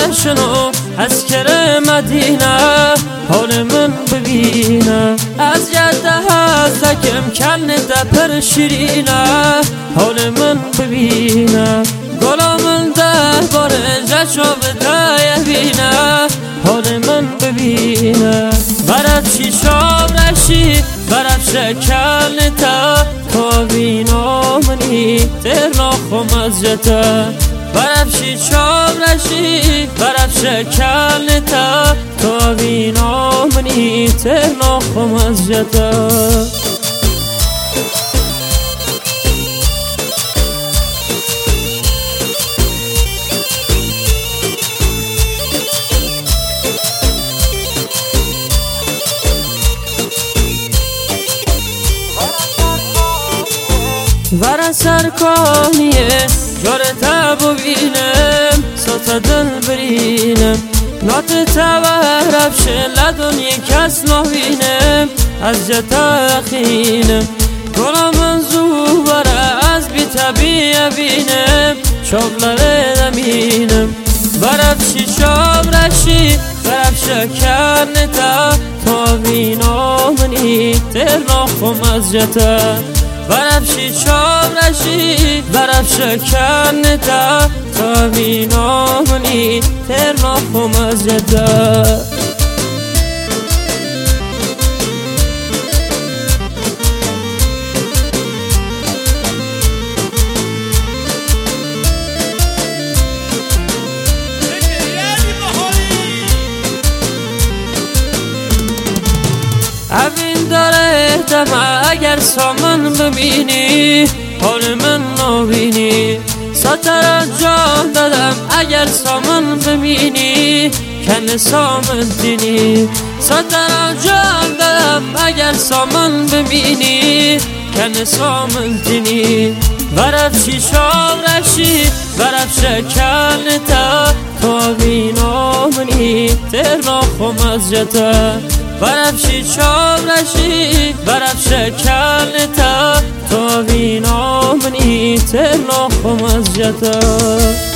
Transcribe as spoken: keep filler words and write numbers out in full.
شنو از کره مدینه حال من ببینه از جده هستکم کن دپر شیرینه حال من ببینه گلا من ده بار جشو بده بینه حال من ببینه برف شیشاب رشی برف شکل تا تا بینا منی تر ناخم از جتا برف شیشاب رشی برف شکل تا تا بینا منی تر ناخم از جتا ور سرکانیه جاره تا ببینم سوتا دل برینم نات تا رفش لدن یک کس نبینم از جتا خینم گلا من زوبره از بی طبیعه بینم شغلره دمینم برف شیشاب رشی برف شکر نتا تا بینا منی تر ناخم از جتا برف شیشاب رشی برف شکر نتا تا بینا منی تر ناخم از جتا اوین داره دمه اگر سامن ببینی حال من نبینی ساتر جان دادم اگر سامن ببینی کن سامن دینی ساتر جان دادم اگر سامن ببینی کن سامن دینی برف شیشاب رشی برف شکل تا تا بینا منی تر ناخم از جتا برف شیشاب رشی برف شکل تا تا بینا منی تر ناخم از جتا